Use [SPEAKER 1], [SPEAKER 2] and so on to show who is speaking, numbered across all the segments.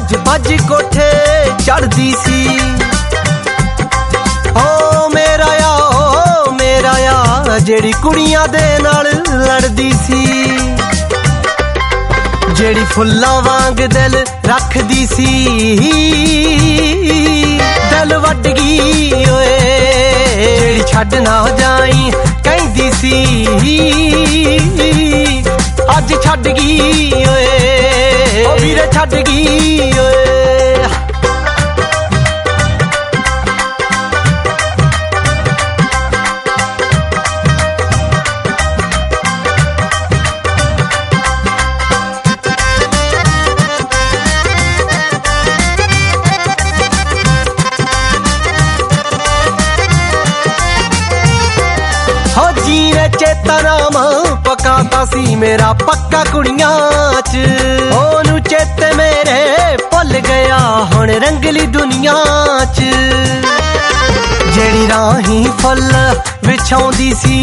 [SPEAKER 1] भज भज कोठे चढ़दी सी। ओ मेरा आ जेड़ी कुड़ियां दे नाल लड़दी सी, जेड़ी फुल्लां वांग दिल रखदी सी। दिल वड गई ओए जेड़ी छड्ड ना जाई कहंदी सी, अज छड्ड गई ओए ओ वीरे छड्ड गई ओए। जीने चेता नाम पकाता सी मेरा पक्का कुड़ियां च, ओनू चेते मेरे भुल गया हुण रंगली दुनिया च। जेड़ी राही फुल विछाउंदी सी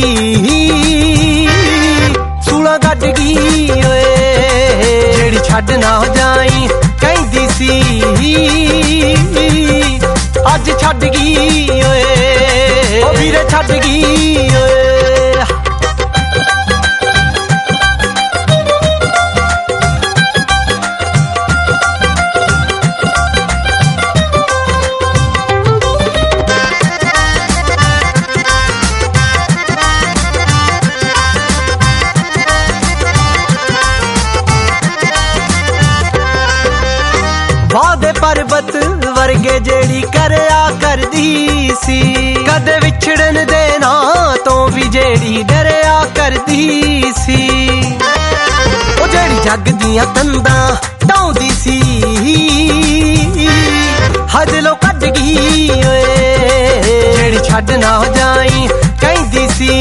[SPEAKER 1] सूला गड्ड गई ओए, जेड़ी छड्ड ना जाई कहंदी सी, अज छड्ड गई ओए ओ वीरे छड्ड गई ओए। वादे पर्वत वर्गे जेड़ी करया करदी सी, कदे विछड़न देना तो भी जेड़ी डरया करदी सी। ओ जेड़ी जग दियां तंदां ढाउंदी सी हदलों कड्ड गई ओए, जेड़ी छड्ड ना जाई कहंदी सी,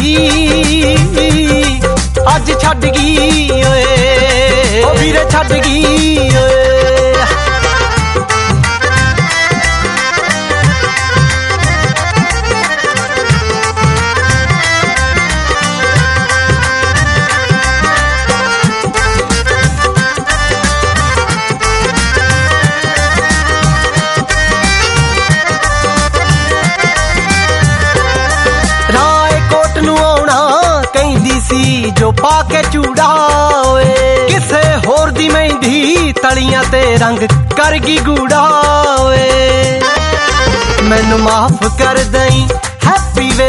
[SPEAKER 1] अज छड्ड गई ओए ओ वीरे छड्ड गई ओए। जो पाके चूड़ा ओए किसे होर दी मेहंदी तलियां ते रंग कर गई गूड़ा ओए। मैनू माफ कर दई हैप्पी वे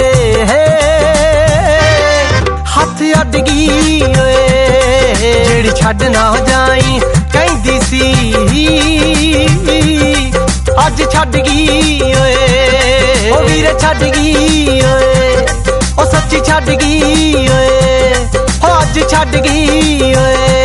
[SPEAKER 1] हथ अड गई ओए, जेड़ी छड्ड ना जाई कहंदी सी, अज छड्ड गई ओए ओ वीरे छड्ड गई ओए ओ सच्ची छड्ड गई ओए, अज छड्ड गई ओए।